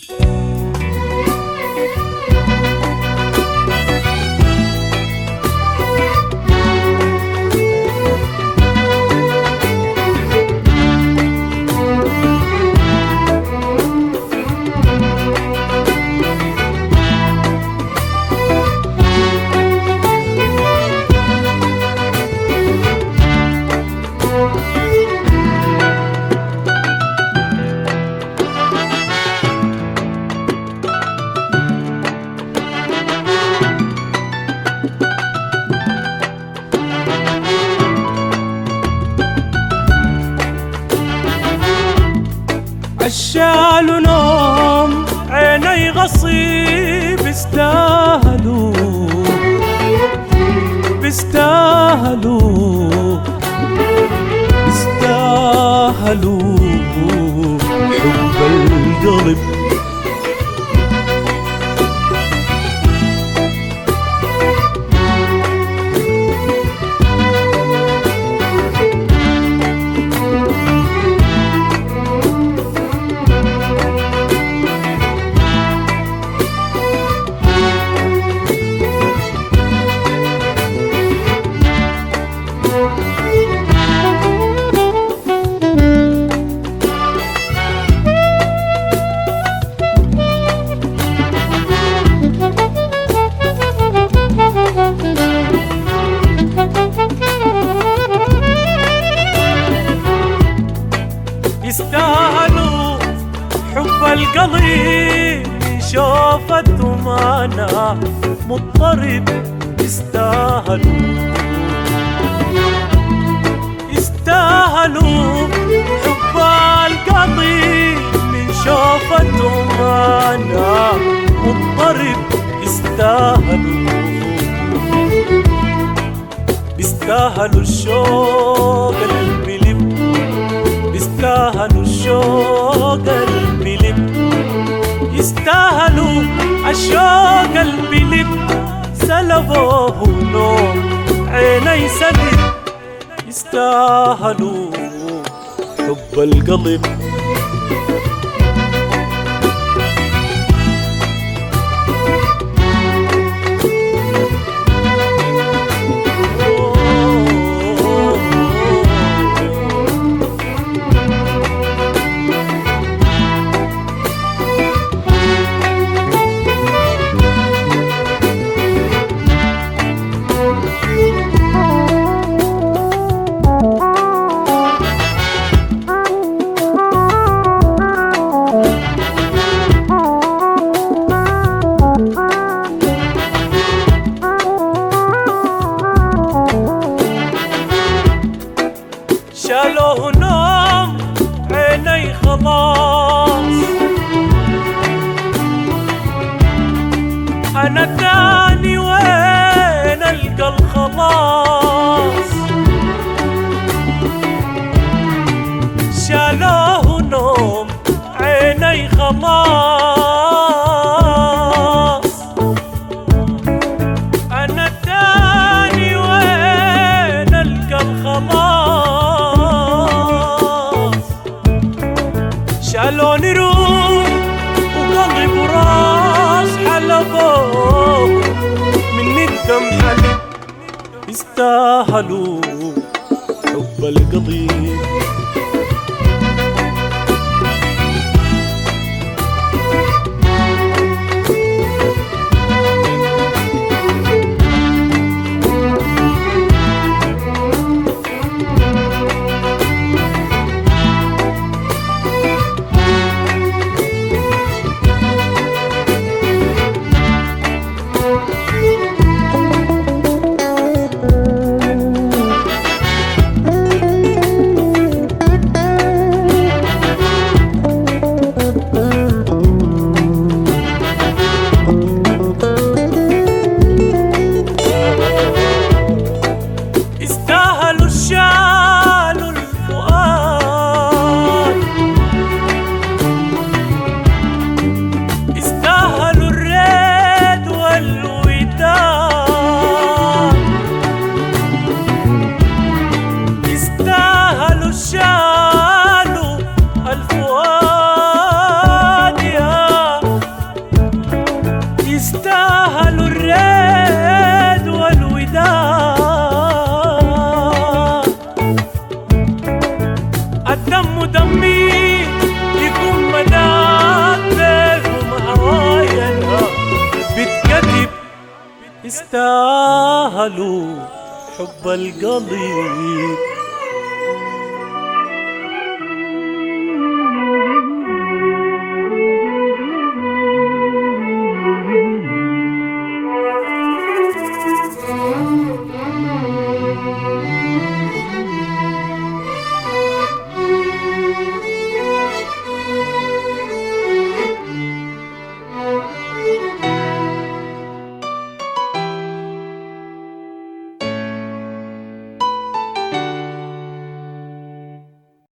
عشال نوم عيني غصيب بيستاهلوا بيستاهلوا بيستاهلوا حب القلب. يستاهلوا حب القلب شوفتهم أنا مضطرب. يستاهلوا يستاهلوا حب القلب من شوفتهم أنا مضطرب. يستاهلوا يستاهلوا الشوق البلب. يستاهلوا الشوق البلب. يستاهلوا الشوق البلب. سلبوه نوم عيني سلب. يستاهلوا حب القلب. شالوه نوم عيني خلاص. أنا الثاني وين ألقى الخلاص. شالوه نوم عيني خلاص. أنا الثاني وين ألقى الخلاص. شالوني روح وقلبي براس حلبوه من الدم حلب. يستاهلوا حب القضيب. يستاهلوا حب القضيب.